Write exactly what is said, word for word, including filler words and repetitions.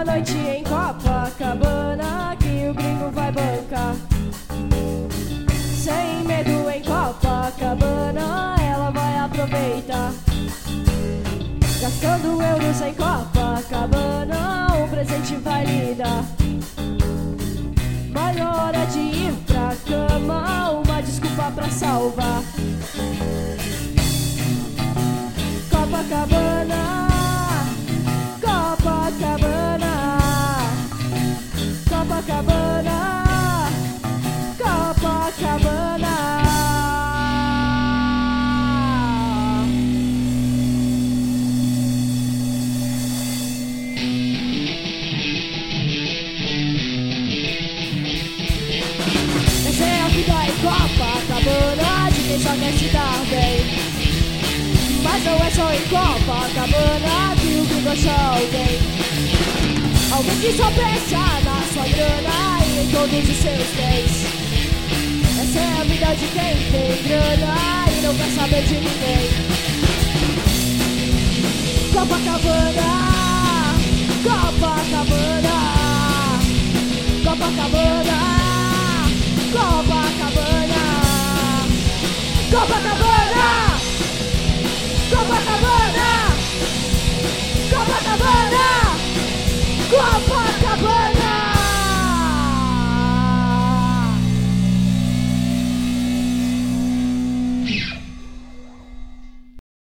uma noite em Copacabana que o gringo vai bancar. Sem medo em Copacabana, ela vai aproveitar. Gastando euros em Copacabana, um presente vai lhe dar. Mas na hora de ir pra cama, uma desculpa pra salvar. Copacabana, Copacabana, Copacabana, Copacabana. Essa é a vida em Copacabana de quem só quer se dar bem. Mas não é só em Copacabana que o gringo acha alguém. Alguém que só pensa na sua grana e em todos os seus bens. Essa é a vida de quem tem grana e não quer saber de ninguém. Copacabana, Copacabana, Copacabana, Copacabana, Copacabana, Copacabana, Copacabana.